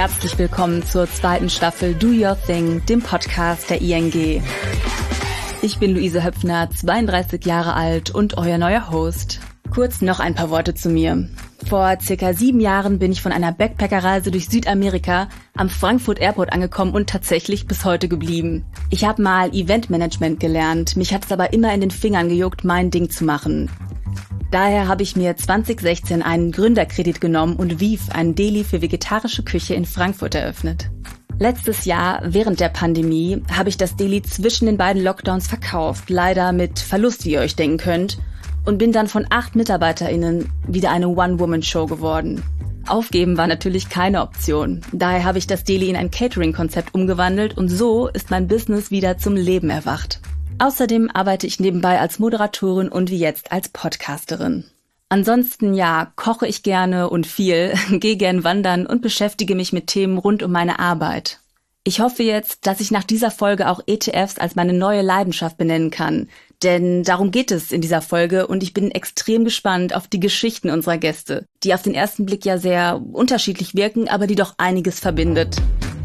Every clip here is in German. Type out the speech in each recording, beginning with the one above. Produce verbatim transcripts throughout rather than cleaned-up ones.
Herzlich willkommen zur zweiten Staffel Do Your Thing, dem Podcast der I N G. Ich bin Luise Höpfner, zweiunddreißig Jahre alt und euer neuer Host. Kurz noch ein paar Worte zu mir. Vor circa sieben Jahren bin ich von einer Backpackerreise durch Südamerika am Frankfurt Airport angekommen und tatsächlich bis heute geblieben. Ich habe mal Eventmanagement gelernt, mich hat es aber immer in den Fingern gejuckt, mein Ding zu machen. Daher habe ich mir zwanzig sechzehn einen Gründerkredit genommen und Viv, ein Deli für vegetarische Küche in Frankfurt, eröffnet. Letztes Jahr, während der Pandemie, habe ich das Deli zwischen den beiden Lockdowns verkauft, leider mit Verlust, wie ihr euch denken könnt, und bin dann von acht MitarbeiterInnen wieder eine One-Woman-Show geworden. Aufgeben war natürlich keine Option. Daher habe ich das Deli in ein Catering-Konzept umgewandelt und so ist mein Business wieder zum Leben erwacht. Außerdem arbeite ich nebenbei als Moderatorin und wie jetzt als Podcasterin. Ansonsten ja, koche ich gerne und viel, gehe gern wandern und beschäftige mich mit Themen rund um meine Arbeit. Ich hoffe jetzt, dass ich nach dieser Folge auch E T Fs als meine neue Leidenschaft benennen kann. Denn darum geht es in dieser Folge und ich bin extrem gespannt auf die Geschichten unserer Gäste, die auf den ersten Blick ja sehr unterschiedlich wirken, aber die doch einiges verbindet.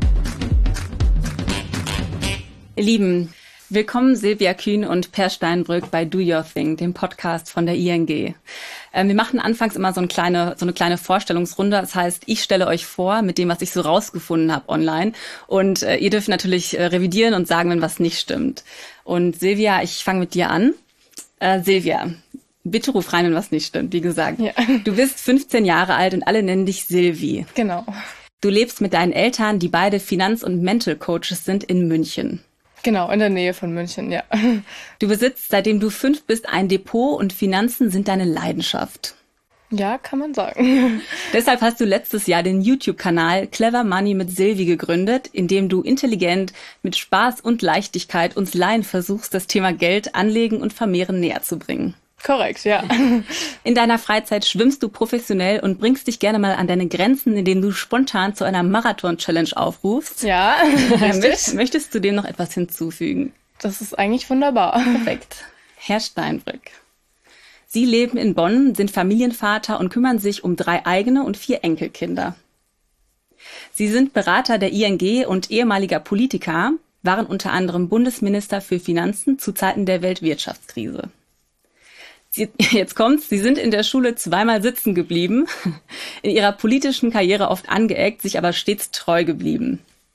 Ihr Lieben, willkommen Silvia Kühn und Per Steinbrück bei Do Your Thing, dem Podcast von der I N G. Ähm, wir machen anfangs immer so eine kleine, so eine kleine Vorstellungsrunde. Das heißt, ich stelle euch vor mit dem, was ich so rausgefunden habe online. Und äh, ihr dürft natürlich äh, revidieren und sagen, wenn was nicht stimmt. Und Silvia, ich fange mit dir an. Äh, Silvia, bitte ruf rein, wenn was nicht stimmt, wie gesagt. Ja. Du bist fünfzehn Jahre alt und alle nennen dich Silvi. Genau. Du lebst mit deinen Eltern, die beide Finanz- und Mental Coaches sind, in München. Genau, in der Nähe von München, ja. Du besitzt, seitdem du fünf bist, ein Depot und Finanzen sind deine Leidenschaft. Ja, kann man sagen. Deshalb hast du letztes Jahr den YouTube-Kanal Clever Money mit Silvi gegründet, in dem du intelligent, mit Spaß und Leichtigkeit uns Laien versuchst, das Thema Geld, Anlegen und Vermehren näher zu bringen. Korrekt, ja. In deiner Freizeit schwimmst du professionell und bringst dich gerne mal an deine Grenzen, indem du spontan zu einer Marathon-Challenge aufrufst. Ja, richtig. Möchtest du dem noch etwas hinzufügen? Das ist eigentlich wunderbar. Perfekt. Herr Steinbrück. Sie leben in Bonn, sind Familienvater und kümmern sich um drei eigene und vier Enkelkinder. Sie sind Berater der I N G und ehemaliger Politiker, waren unter anderem Bundesminister für Finanzen zu Zeiten der Weltwirtschaftskrise. Sie, jetzt kommt's, Sie sind in der Schule zweimal sitzen geblieben, in Ihrer politischen Karriere oft angeeckt, sich aber stets treu geblieben.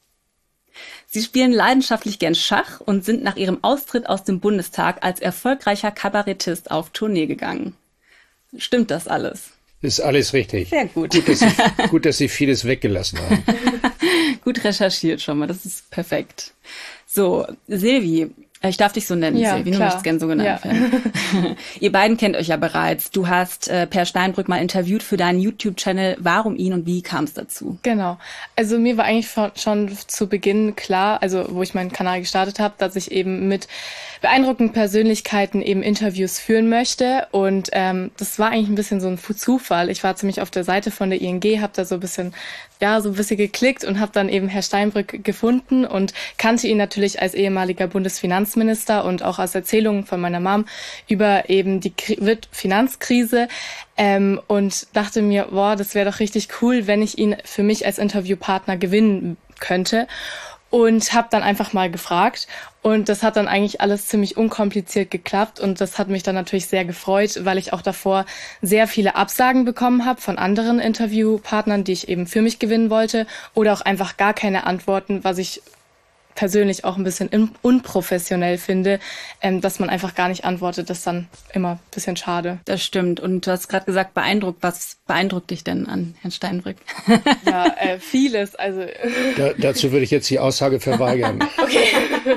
Sie spielen leidenschaftlich gern Schach und sind nach Ihrem Austritt aus dem Bundestag als erfolgreicher Kabarettist auf Tournee gegangen. Stimmt das alles? Ist alles richtig. Sehr gut. Gut, dass Sie, gut, dass Sie vieles weggelassen haben. Gut recherchiert schon mal, das ist perfekt. So, Silvi, ich darf dich so nennen, ja, Silvi, du möchtest gerne so genannt ja. werden. Ihr beiden kennt euch ja bereits. Du hast äh, Per Steinbrück mal interviewt für deinen YouTube-Channel. Warum ihn und wie kam es dazu? Genau. Also mir war eigentlich schon zu Beginn klar, also wo ich meinen Kanal gestartet habe, dass ich eben mit beeindruckenden Persönlichkeiten eben Interviews führen möchte. Und ähm, das war eigentlich ein bisschen so ein Zufall. Ich war ziemlich auf der Seite von der I N G, habe da so ein bisschen, ja, so ein bisschen geklickt und habe dann eben Herr Steinbrück gefunden und kannte ihn natürlich als ehemaliger Bundesfinanzminister und auch aus Erzählungen von meiner Mom über eben die Kri- Finanzkrise ähm, und dachte mir, boah, das wäre doch richtig cool, wenn ich ihn für mich als Interviewpartner gewinnen könnte. Und habe dann einfach mal gefragt und das hat dann eigentlich alles ziemlich unkompliziert geklappt und das hat mich dann natürlich sehr gefreut, weil ich auch davor sehr viele Absagen bekommen habe von anderen Interviewpartnern, die ich eben für mich gewinnen wollte oder auch einfach gar keine Antworten, was ich persönlich auch ein bisschen unprofessionell finde, ähm, dass man einfach gar nicht antwortet, das ist dann immer ein bisschen schade. Das stimmt. Und du hast gerade gesagt, beeindruckt. Was beeindruckt dich denn an Herrn Steinbrück? Ja, äh, vieles. Also da, dazu würde ich jetzt die Aussage verweigern. Okay.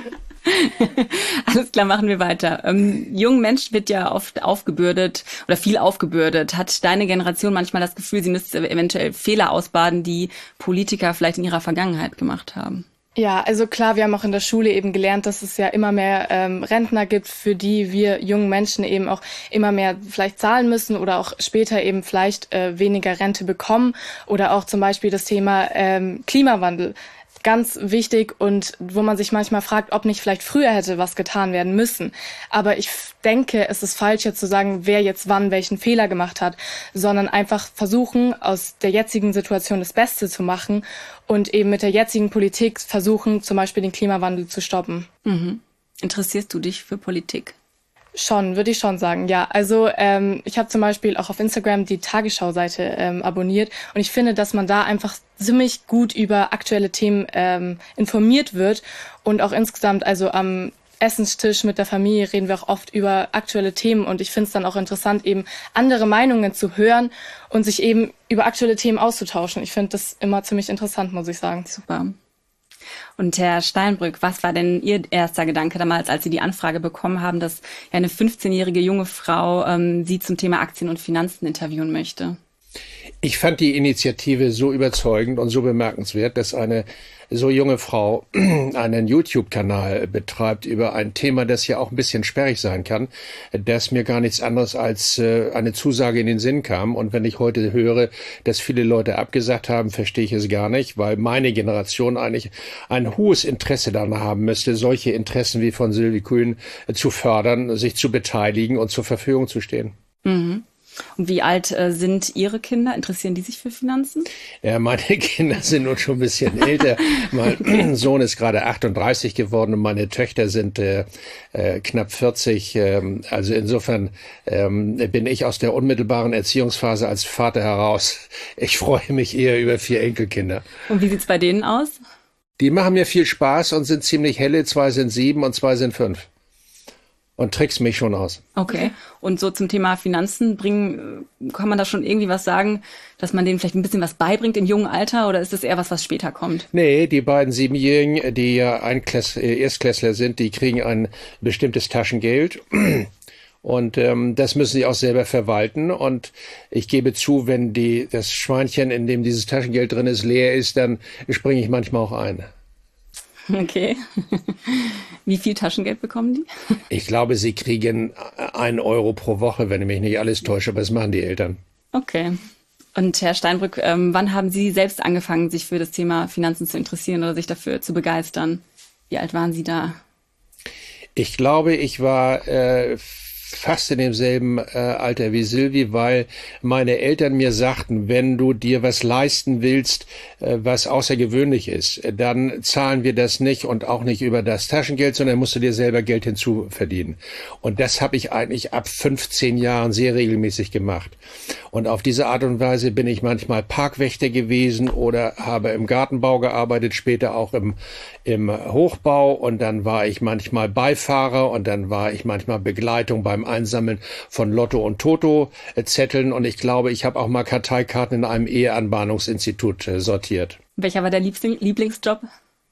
Alles klar, machen wir weiter. Ähm, jungen Menschen wird ja oft aufgebürdet oder viel aufgebürdet. Hat deine Generation manchmal das Gefühl, sie müsste eventuell Fehler ausbaden, die Politiker vielleicht in ihrer Vergangenheit gemacht haben? Ja, also klar, wir haben auch in der Schule eben gelernt, dass es ja immer mehr ähm, Rentner gibt, für die wir jungen Menschen eben auch immer mehr vielleicht zahlen müssen oder auch später eben vielleicht äh, weniger Rente bekommen oder auch zum Beispiel das Thema ähm, Klimawandel. ganz wichtig und wo man sich manchmal fragt, ob nicht vielleicht früher hätte was getan werden müssen. Aber ich denke, es ist falsch jetzt zu sagen, wer jetzt wann welchen Fehler gemacht hat, sondern einfach versuchen, aus der jetzigen Situation das Beste zu machen und eben mit der jetzigen Politik versuchen, zum Beispiel den Klimawandel zu stoppen. Mhm. Interessierst du dich für Politik? Schon, würde ich schon sagen, ja. Also ähm, ich habe zum Beispiel auch auf Instagram die Tagesschau-Seite ähm, abonniert und ich finde, dass man da einfach ziemlich gut über aktuelle Themen ähm, informiert wird und auch insgesamt, also am Essenstisch mit der Familie reden wir auch oft über aktuelle Themen und ich finde es dann auch interessant, eben andere Meinungen zu hören und sich eben über aktuelle Themen auszutauschen. Ich finde das immer ziemlich interessant, muss ich sagen. Super. Und Herr Steinbrück, was war denn Ihr erster Gedanke damals, als Sie die Anfrage bekommen haben, dass eine fünfzehnjährige junge Frau ähm, Sie zum Thema Aktien und Finanzen interviewen möchte? Ich fand die Initiative so überzeugend und so bemerkenswert, dass eine so junge Frau einen YouTube-Kanal betreibt über ein Thema, das ja auch ein bisschen sperrig sein kann, dass mir gar nichts anderes als äh, eine Zusage in den Sinn kam. Und wenn ich heute höre, dass viele Leute abgesagt haben, verstehe ich es gar nicht, weil meine Generation eigentlich ein hohes Interesse daran haben müsste, solche Interessen wie von Sylvie Kühn äh, zu fördern, sich zu beteiligen und zur Verfügung zu stehen. Mhm. Und wie alt äh, sind Ihre Kinder? Interessieren die sich für Finanzen? Ja, meine Kinder sind nun schon ein bisschen älter. Mein Sohn ist gerade achtunddreißig geworden und meine Töchter sind äh, äh, knapp vierzig. Ähm, also insofern ähm, bin ich aus der unmittelbaren Erziehungsphase als Vater heraus. Ich freue mich eher über vier Enkelkinder. Und wie sieht's bei denen aus? Die machen mir viel Spaß und sind ziemlich helle. Zwei sind sieben und zwei sind fünf. Und trickst mich schon aus. Okay. Und so zum Thema Finanzen bringen, kann man da schon irgendwie was sagen, dass man denen vielleicht ein bisschen was beibringt im jungen Alter oder ist das eher was, was später kommt? Nee, die beiden Siebenjährigen, die ja Einklass, Erstklässler sind, die kriegen ein bestimmtes Taschengeld. Und ähm, das müssen sie auch selber verwalten. Und ich gebe zu, wenn die das Schweinchen, in dem dieses Taschengeld drin ist, leer ist, dann springe ich manchmal auch ein. Okay. Wie viel Taschengeld bekommen die? Ich glaube, sie kriegen einen Euro pro Woche, wenn ich mich nicht alles täusche, aber das machen die Eltern. Okay. Und Herr Steinbrück, ähm, wann haben Sie selbst angefangen, sich für das Thema Finanzen zu interessieren oder sich dafür zu begeistern? Wie alt waren Sie da? Ich glaube, ich war äh, fast in demselben äh, Alter wie Sylvie, weil meine Eltern mir sagten, wenn du dir was leisten willst, äh, was außergewöhnlich ist, dann zahlen wir das nicht und auch nicht über das Taschengeld, sondern musst du dir selber Geld hinzuverdienen. Und das habe ich eigentlich ab fünfzehn Jahren sehr regelmäßig gemacht. Und auf diese Art und Weise bin ich manchmal Parkwächter gewesen oder habe im Gartenbau gearbeitet, später auch im, im Hochbau. Und dann war ich manchmal Beifahrer und dann war ich manchmal Begleitung beim Einsammeln von Lotto- und Toto-Zetteln. Und ich glaube, ich habe auch mal Karteikarten in einem Eheanbahnungsinstitut äh, sortiert. Welcher war der Liebling- Lieblingsjob?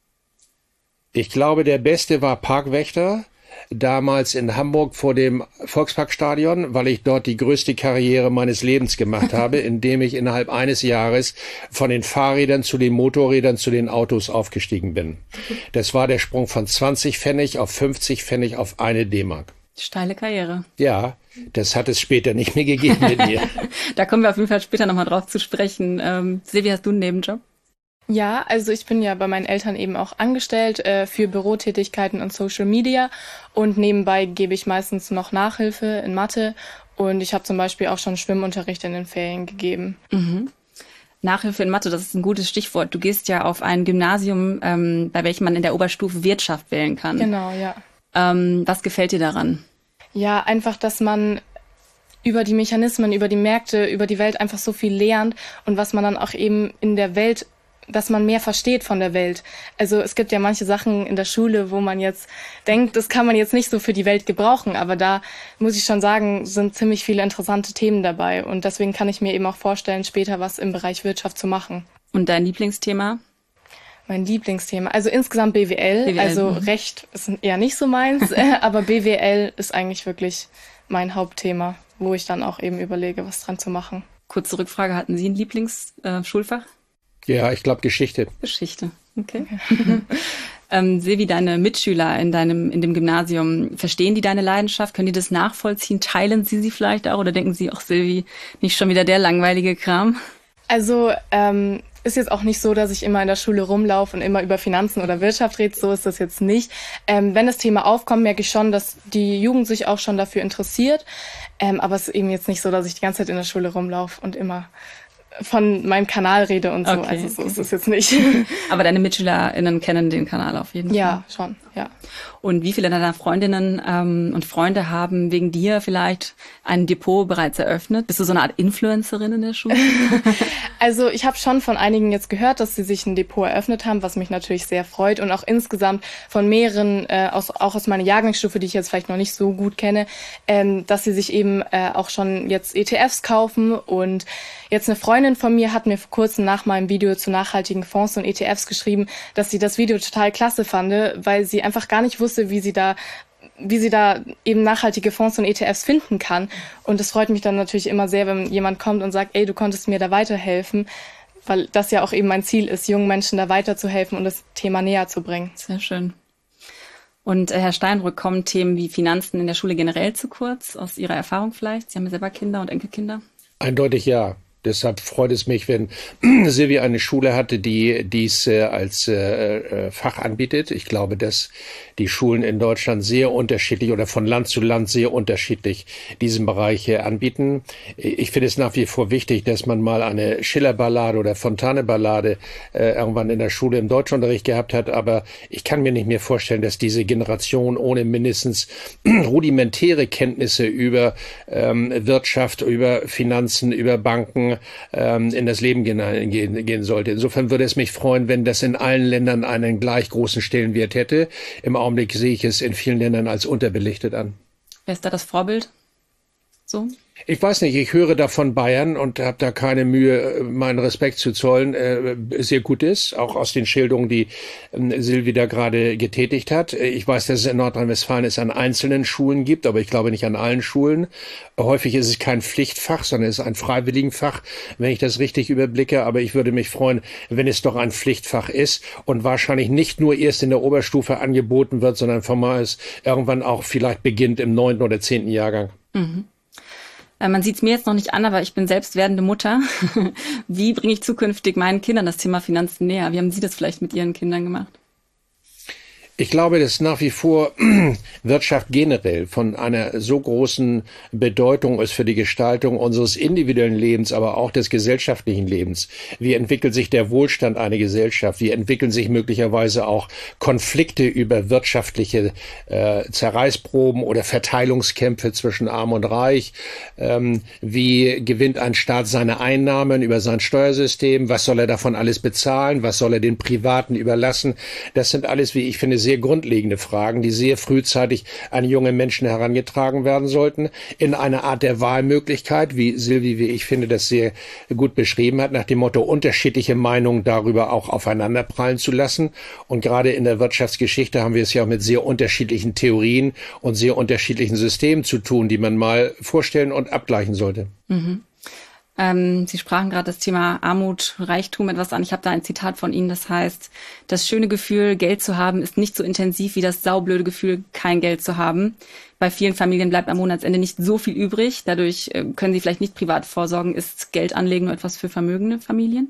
Ich glaube, der beste war Parkwächter. Damals in Hamburg vor dem Volksparkstadion, weil ich dort die größte Karriere meines Lebens gemacht habe, indem ich innerhalb eines Jahres von den Fahrrädern zu den Motorrädern zu den Autos aufgestiegen bin. Das war der Sprung von zwanzig Pfennig auf fünfzig Pfennig auf eine D-Mark. Steile Karriere. Ja, das hat es später nicht mehr gegeben mit mir. Da kommen wir auf jeden Fall später nochmal drauf zu sprechen. Ähm, Silvia, hast du einen Nebenjob? Ja, also ich bin ja bei meinen Eltern eben auch angestellt äh, für Bürotätigkeiten und Social Media und nebenbei gebe ich meistens noch Nachhilfe in Mathe und ich habe zum Beispiel auch schon Schwimmunterricht in den Ferien gegeben. Mhm. Nachhilfe in Mathe, das ist ein gutes Stichwort. Du gehst ja auf ein Gymnasium, ähm, bei welchem man in der Oberstufe Wirtschaft wählen kann. Genau, ja. Ähm, was gefällt dir daran? Ja, einfach, dass man über die Mechanismen, über die Märkte, über die Welt einfach so viel lernt und was man dann auch eben in der Welt, dass man mehr versteht von der Welt. Also es gibt ja manche Sachen in der Schule, wo man jetzt denkt, das kann man jetzt nicht so für die Welt gebrauchen, aber da muss ich schon sagen, sind ziemlich viele interessante Themen dabei und deswegen kann ich mir eben auch vorstellen, später was im Bereich Wirtschaft zu machen. Und dein Lieblingsthema? Mein Lieblingsthema, also insgesamt B W L, B W L. Also mhm. Recht ist eher nicht so meins, aber B W L ist eigentlich wirklich mein Hauptthema, wo ich dann auch eben überlege, was dran zu machen. Kurze Rückfrage, hatten Sie ein Lieblingsschulfach? Äh, Ja, ich glaube Geschichte. Geschichte, okay. okay. ähm, Silvi, deine Mitschüler in deinem in dem Gymnasium, verstehen die deine Leidenschaft? Können die das nachvollziehen? Teilen sie sie vielleicht auch? Oder denken sie, ach Silvi, nicht schon wieder der langweilige Kram? Also ähm, ist jetzt auch nicht so, dass ich immer in der Schule rumlaufe und immer über Finanzen oder Wirtschaft rede. So ist das jetzt nicht. Ähm, wenn das Thema aufkommt, merke ich schon, dass die Jugend sich auch schon dafür interessiert. Ähm, aber es ist eben jetzt nicht so, dass ich die ganze Zeit in der Schule rumlaufe und immer von meinem Kanal rede und so. Okay. Also so ist es jetzt nicht. Aber deine MitschülerInnen kennen den Kanal auf jeden Fall. Ja, schon, ja. Und wie viele deiner Freundinnen ähm, und Freunde haben wegen dir vielleicht ein Depot bereits eröffnet? Bist du so eine Art Influencerin in der Schule? Also ich habe schon von einigen jetzt gehört, dass sie sich ein Depot eröffnet haben, was mich natürlich sehr freut. Und auch insgesamt von mehreren, äh, aus, auch aus meiner Jahrgangsstufe, die ich jetzt vielleicht noch nicht so gut kenne, ähm, dass sie sich eben äh, auch schon jetzt E T Fs kaufen. Und jetzt eine Freundin von mir hat mir vor kurzem nach meinem Video zu nachhaltigen Fonds und E T Fs geschrieben, dass sie das Video total klasse fand, weil sie einfach gar nicht wusste, wie sie da wie sie da eben nachhaltige Fonds und E T Fs finden kann. Und es freut mich dann natürlich immer sehr, wenn jemand kommt und sagt, ey, du konntest mir da weiterhelfen, weil das ja auch eben mein Ziel ist, jungen Menschen da weiterzuhelfen und das Thema näher zu bringen. Sehr schön. Und äh, Herr Steinbrück, kommen Themen wie Finanzen in der Schule generell zu kurz, aus Ihrer Erfahrung vielleicht? Sie haben ja selber Kinder und Enkelkinder. Eindeutig ja. Deshalb freut es mich, wenn Silvi eine Schule hatte, die dies äh, als äh, Fach anbietet. Ich glaube, dass die Schulen in Deutschland sehr unterschiedlich oder von Land zu Land sehr unterschiedlich diesen Bereich äh, anbieten. Ich finde es nach wie vor wichtig, dass man mal eine Schiller-Ballade oder Fontane-Ballade äh, irgendwann in der Schule im Deutschunterricht gehabt hat. Aber ich kann mir nicht mehr vorstellen, dass diese Generation ohne mindestens rudimentäre Kenntnisse über ähm, Wirtschaft, über Finanzen, über Banken in das Leben gehen, gehen, gehen sollte. Insofern würde es mich freuen, wenn das in allen Ländern einen gleich großen Stellenwert hätte. Im Augenblick sehe ich es in vielen Ländern als unterbelichtet an. Wer ist da das Vorbild? So? Ich weiß nicht, ich höre da von Bayern und habe da keine Mühe, meinen Respekt zu zollen, äh, sehr gut ist, auch aus den Schilderungen, die äh, Silvi da gerade getätigt hat. Ich weiß, dass es in Nordrhein-Westfalen es an einzelnen Schulen gibt, aber ich glaube nicht an allen Schulen. Häufig ist es kein Pflichtfach, sondern es ist ein Freiwilligenfach, wenn ich das richtig überblicke. Aber ich würde mich freuen, wenn es doch ein Pflichtfach ist und wahrscheinlich nicht nur erst in der Oberstufe angeboten wird, sondern formal es irgendwann auch vielleicht beginnt im neunten oder zehnten Jahrgang. Mhm. Man sieht es mir jetzt noch nicht an, aber ich bin selbst werdende Mutter. Wie bringe ich zukünftig meinen Kindern das Thema Finanzen näher? Wie haben Sie das vielleicht mit Ihren Kindern gemacht? Ich glaube, dass nach wie vor Wirtschaft generell von einer so großen Bedeutung ist für die Gestaltung unseres individuellen Lebens, aber auch des gesellschaftlichen Lebens. Wie entwickelt sich der Wohlstand einer Gesellschaft? Wie entwickeln sich möglicherweise auch Konflikte über wirtschaftliche äh, Zerreißproben oder Verteilungskämpfe zwischen Arm und Reich? Ähm, wie gewinnt ein Staat seine Einnahmen über sein Steuersystem? Was soll er davon alles bezahlen? Was soll er den Privaten überlassen? Das sind alles, wie ich finde, sehr grundlegende Fragen, die sehr frühzeitig an junge Menschen herangetragen werden sollten, in einer Art der Wahlmöglichkeit, wie Silvi, wie ich finde, das sehr gut beschrieben hat, nach dem Motto, unterschiedliche Meinungen darüber auch aufeinanderprallen zu lassen. Und gerade in der Wirtschaftsgeschichte haben wir es ja auch mit sehr unterschiedlichen Theorien und sehr unterschiedlichen Systemen zu tun, die man mal vorstellen und abgleichen sollte. Mhm. Ähm, Sie sprachen gerade das Thema Armut, Reichtum etwas an. Ich habe da ein Zitat von Ihnen, das heißt, das schöne Gefühl, Geld zu haben, ist nicht so intensiv wie das saublöde Gefühl, kein Geld zu haben. Bei vielen Familien bleibt am Monatsende nicht so viel übrig. Dadurch äh, können sie vielleicht nicht privat vorsorgen. Ist Geld anlegen nur etwas für vermögende Familien?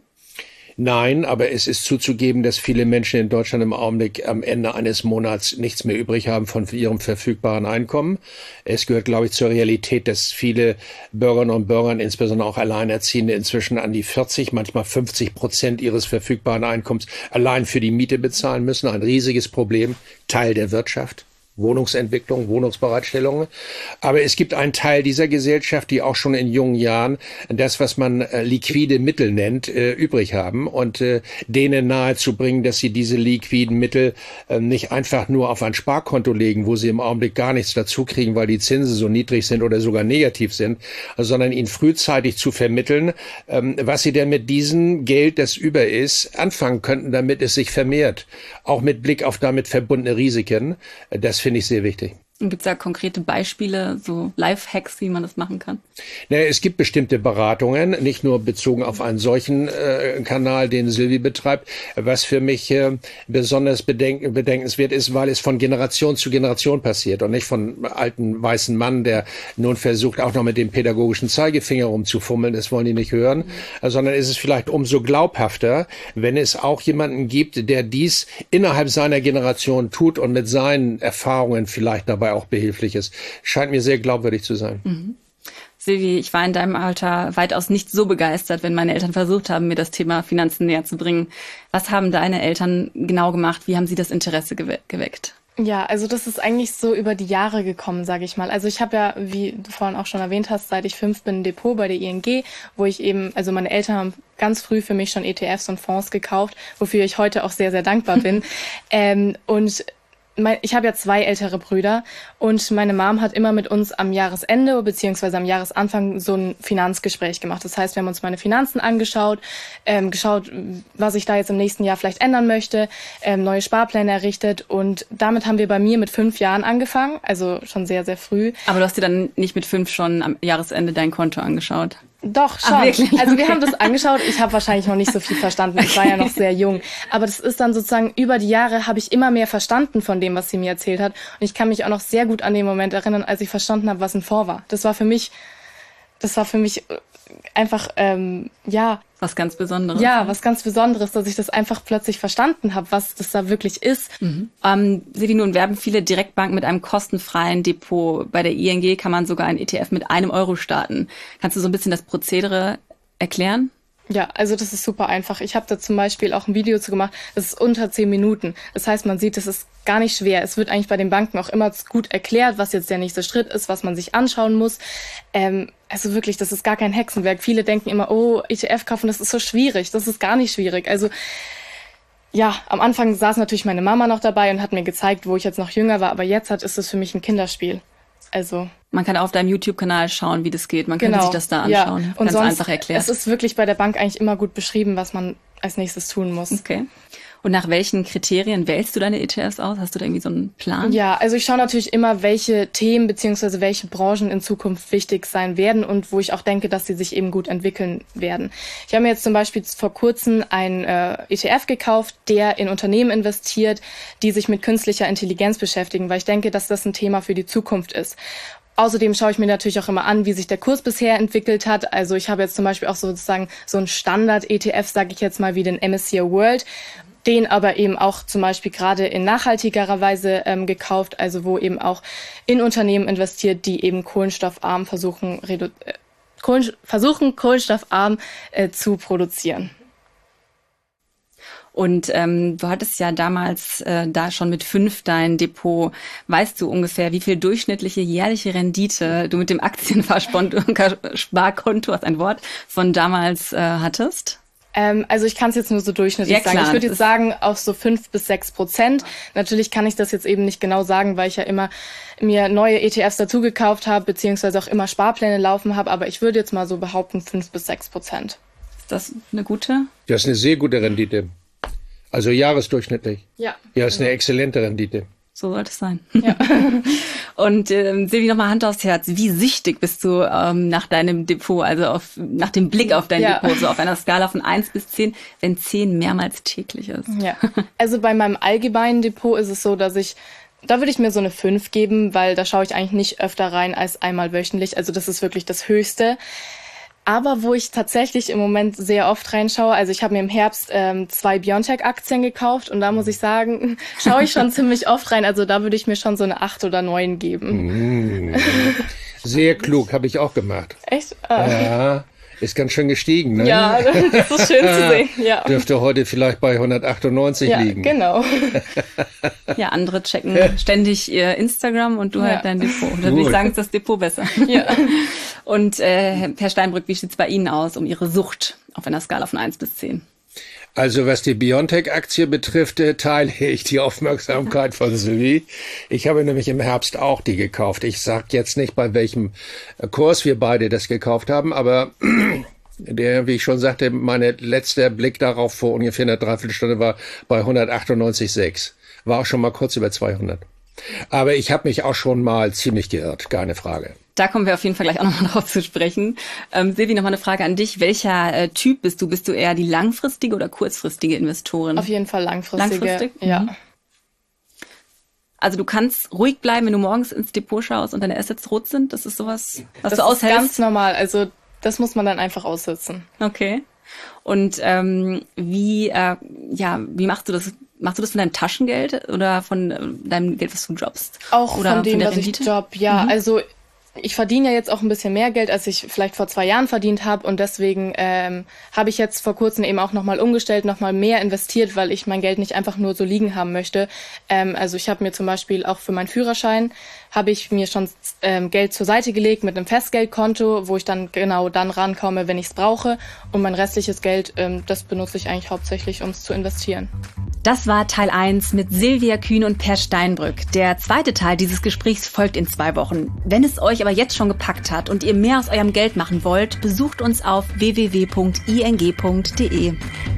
Nein, aber es ist zuzugeben, dass viele Menschen in Deutschland im Augenblick am Ende eines Monats nichts mehr übrig haben von ihrem verfügbaren Einkommen. Es gehört, glaube ich, zur Realität, dass viele Bürgerinnen und Bürger, insbesondere auch Alleinerziehende, inzwischen an die vierzig, manchmal fünfzig Prozent ihres verfügbaren Einkommens allein für die Miete bezahlen müssen. Ein riesiges Problem, Teil der Wirtschaft. Wohnungsentwicklung, Wohnungsbereitstellung. Aber es gibt einen Teil dieser Gesellschaft, die auch schon in jungen Jahren das, was man äh, liquide Mittel nennt, äh, übrig haben und äh, denen nahezubringen, dass sie diese liquiden Mittel äh, nicht einfach nur auf ein Sparkonto legen, wo sie im Augenblick gar nichts dazu kriegen, weil die Zinsen so niedrig sind oder sogar negativ sind, sondern ihnen frühzeitig zu vermitteln, ähm, was sie denn mit diesem Geld, das über ist, anfangen könnten, damit es sich vermehrt. Auch mit Blick auf damit verbundene Risiken. Das finde ich sehr wichtig. Gibt es da konkrete Beispiele, so Life-Hacks, wie man das machen kann? Naja, es gibt bestimmte Beratungen, nicht nur bezogen auf einen solchen äh, Kanal, den Sylvie betreibt, was für mich äh, besonders bedenk bedenkenswert ist, weil es von Generation zu Generation passiert und nicht von alten weißen Mann, der nun versucht, auch noch mit dem pädagogischen Zeigefinger rumzufummeln, das wollen die nicht hören, mhm. sondern ist es vielleicht umso glaubhafter, wenn es auch jemanden gibt, der dies innerhalb seiner Generation tut und mit seinen Erfahrungen vielleicht dabei auch behilflich ist. Scheint mir sehr glaubwürdig zu sein. Mhm. Silvi, ich war in deinem Alter weitaus nicht so begeistert, wenn meine Eltern versucht haben, mir das Thema Finanzen näher zu bringen. Was haben deine Eltern genau gemacht? Wie haben sie das Interesse gewe- geweckt? Ja, also das ist eigentlich so über die Jahre gekommen, sage ich mal. Also ich habe ja, wie du vorhin auch schon erwähnt hast, seit ich fünf bin, ein Depot bei der I N G, wo ich eben, also meine Eltern haben ganz früh für mich schon E T Fs und Fonds gekauft, wofür ich heute auch sehr, sehr dankbar bin. ähm, und ich habe ja zwei ältere Brüder und meine Mom hat immer mit uns am Jahresende beziehungsweise am Jahresanfang so ein Finanzgespräch gemacht. Das heißt, wir haben uns meine Finanzen angeschaut, ähm, geschaut, was ich da jetzt im nächsten Jahr vielleicht ändern möchte, ähm, neue Sparpläne errichtet und damit haben wir bei mir mit fünf Jahren angefangen, also schon sehr, sehr früh. Aber du hast dir dann nicht mit fünf schon am Jahresende dein Konto angeschaut? Doch, schon. Ach, wirklich? Also wir Okay. haben das angeschaut. Ich habe wahrscheinlich noch nicht so viel verstanden. Ich war ja noch sehr jung. Aber das ist dann sozusagen, über die Jahre habe ich immer mehr verstanden von dem, was sie mir erzählt hat. Und ich kann mich auch noch sehr gut an den Moment erinnern, als ich verstanden habe, was ein Fonds war. Das war für mich, das war für mich einfach, ähm, ja... Was ganz Besonderes. Ja, was ganz Besonderes, dass ich das einfach plötzlich verstanden habe, was das da wirklich ist. Mhm. Ähm, Silvi, nun werben viele Direktbanken mit einem kostenfreien Depot. Bei der I N G kann man sogar ein E T F mit einem Euro starten. Kannst du so ein bisschen das Prozedere erklären? Ja, also das ist super einfach. Ich habe da zum Beispiel auch ein Video zu gemacht, das ist unter zehn Minuten. Das heißt, man sieht, das ist gar nicht schwer. Es wird eigentlich bei den Banken auch immer gut erklärt, was jetzt der nächste Schritt ist, was man sich anschauen muss. Ähm, also wirklich, das ist gar kein Hexenwerk. Viele denken immer, oh, E T F kaufen, das ist so schwierig. Das ist gar nicht schwierig. Also ja, am Anfang saß natürlich meine Mama noch dabei und hat mir gezeigt, wo ich jetzt noch jünger war. Aber jetzt hat, ist es für mich ein Kinderspiel. Also man kann auf deinem YouTube-Kanal schauen, wie das geht. Man genau. kann sich das da anschauen. Ja. Und ganz sonst, einfach erklärt. Es ist wirklich bei der Bank eigentlich immer gut beschrieben, was man als nächstes tun muss. Okay. Und nach welchen Kriterien wählst du deine E T Fs aus? Hast du da irgendwie so einen Plan? Ja, also ich schaue natürlich immer, welche Themen beziehungsweise welche Branchen in Zukunft wichtig sein werden und wo ich auch denke, dass sie sich eben gut entwickeln werden. Ich habe mir jetzt zum Beispiel vor kurzem einen äh, E T F gekauft, der in Unternehmen investiert, die sich mit künstlicher Intelligenz beschäftigen, weil ich denke, dass das ein Thema für die Zukunft ist. Außerdem schaue ich mir natürlich auch immer an, wie sich der Kurs bisher entwickelt hat. Also ich habe jetzt zum Beispiel auch sozusagen so einen Standard-E T F, sage ich jetzt mal, wie den M S C I World, den aber eben auch zum Beispiel gerade in nachhaltigerer Weise ähm, gekauft, also wo eben auch in Unternehmen investiert, die eben kohlenstoffarm versuchen, redu- äh, Kohlen- versuchen kohlenstoffarm äh, zu produzieren. Und ähm, du hattest ja damals äh, da schon mit fünf dein Depot. Weißt du ungefähr, wie viel durchschnittliche jährliche Rendite du mit dem Aktiensparkonto, hast ein Wort, von damals äh, hattest? Ähm, also ich kann es jetzt nur so durchschnittlich ja, klar, sagen. Ich würde jetzt sagen, auf so fünf bis sechs Prozent. Natürlich kann ich das jetzt eben nicht genau sagen, weil ich ja immer mir neue E T Fs dazu gekauft habe, beziehungsweise auch immer Sparpläne laufen habe. Aber ich würde jetzt mal so behaupten, fünf bis sechs Prozent. Ist das eine gute? Das ist eine sehr gute Rendite. Also jahresdurchschnittlich. Ja. Ja, ist eine exzellente Rendite. So sollte es sein. Ja. Und ähm, Silvi, nochmal Hand aufs Herz. Wie süchtig bist du ähm, nach deinem Depot, also auf, nach dem Blick auf dein ja. Depot, so auf einer Skala von eins bis zehn, wenn zehn mehrmals täglich ist? Ja. Also bei meinem allgemeinen Depot ist es so, dass ich, da würde ich mir so eine fünf geben, weil da schaue ich eigentlich nicht öfter rein als einmal wöchentlich. Also das ist wirklich das Höchste. Aber wo ich tatsächlich im Moment sehr oft reinschaue, also ich habe mir im Herbst ähm, zwei BioNTech-Aktien gekauft und da muss ich sagen, schaue ich schon ziemlich oft rein. Also da würde ich mir schon so eine acht oder neun geben. Mm. Sehr klug, habe ich auch gemacht. Echt? Ah. Ja, ist ganz schön gestiegen, ne? Ja, das ist schön zu sehen. Ja. Dürfte heute vielleicht bei hundertachtundneunzig ja, liegen. Genau. Ja, andere checken ständig ihr Instagram und du Ja. halt dein Depot. Da würde ich sagen, ist das Depot besser. Ja. Und äh, Herr Steinbrück, wie sieht's bei Ihnen aus um Ihre Sucht auf einer Skala von eins bis zehn? Also was die BioNTech-Aktie betrifft, äh, teile ich die Aufmerksamkeit von Sylvie. Ich habe nämlich im Herbst auch die gekauft. Ich sage jetzt nicht, bei welchem Kurs wir beide das gekauft haben, aber der, wie ich schon sagte, mein letzter Blick darauf vor ungefähr einer Dreiviertelstunde war bei hundertachtundneunzig Komma sechs. War auch schon mal kurz über zweihundert. Aber ich habe mich auch schon mal ziemlich geirrt, keine Frage. Da kommen wir auf jeden Fall gleich auch nochmal drauf zu sprechen. Ähm, Silvi, nochmal eine Frage an dich. Welcher äh, Typ bist du? Bist du eher die langfristige oder kurzfristige Investorin? Auf jeden Fall langfristige. Langfristig? Ja. Mhm. Also du kannst ruhig bleiben, wenn du morgens ins Depot schaust und deine Assets rot sind? Das ist sowas, was das du aushältst? Das ist ganz normal. Also das muss man dann einfach aussitzen. Okay. Und ähm, wie, äh, ja, wie machst du das? Machst du das von deinem Taschengeld oder von äh, deinem Geld, was du jobbst? Auch oder von dem, von der was Rendite? ich job, ja. Mhm. Also ich verdiene ja jetzt auch ein bisschen mehr Geld, als ich vielleicht vor zwei Jahren verdient habe. Und deswegen ähm, habe ich jetzt vor kurzem eben auch nochmal umgestellt, nochmal mehr investiert, weil ich mein Geld nicht einfach nur so liegen haben möchte. Ähm, also ich habe mir zum Beispiel auch für meinen Führerschein, habe ich mir schon ähm, Geld zur Seite gelegt mit einem Festgeldkonto, wo ich dann genau dann rankomme, wenn ich es brauche. Und mein restliches Geld, ähm, das benutze ich eigentlich hauptsächlich, um es zu investieren. Das war Teil eins mit Silvia Kühn und Per Steinbrück. Der zweite Teil dieses Gesprächs folgt in zwei Wochen. Wenn es euch aber jetzt schon gepackt hat und ihr mehr aus eurem Geld machen wollt, besucht uns auf w w w punkt i n g punkt d e.